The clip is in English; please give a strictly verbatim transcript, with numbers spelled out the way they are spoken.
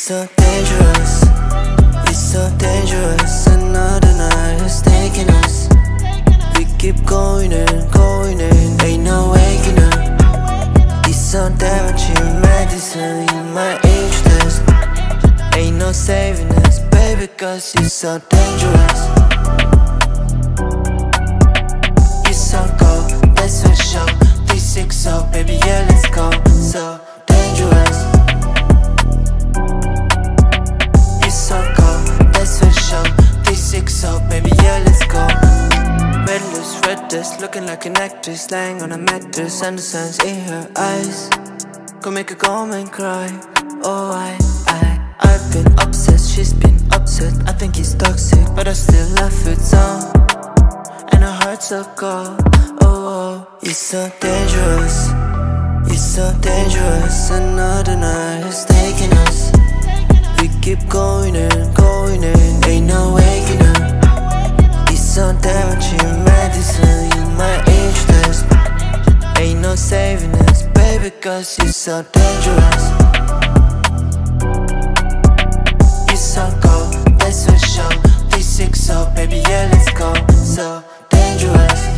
so dangerous, it's so dangerous. Another night is taking us. We keep going and going and ain't no waking up. It's so damaging medicine in my age test. Ain't no saving us, baby, cause you're so dangerous. You're so cold, that's for sure. three six oh, baby, yeah, let's go. So dangerous. You're so cold, that's for sure. three six oh, baby, yeah, let's go. Red lips, red dress, looking like an actress, lying on a mattress, and the sun's in her eyes. Go make her go and cry. Oh, I, I I've been obsessed, she's been upset. I think he's toxic, but I still love it so. And her heart's so cold. Oh, oh, it's so dangerous, it's so dangerous. Another night is taking us. We keep going and going and ain't no waking up. It's so damaging medicine in my age test. Ain't no saving us, baby, cause you're so dangerous. You're so cold, that's for sure. three six oh, baby, yeah, let's go. So dangerous.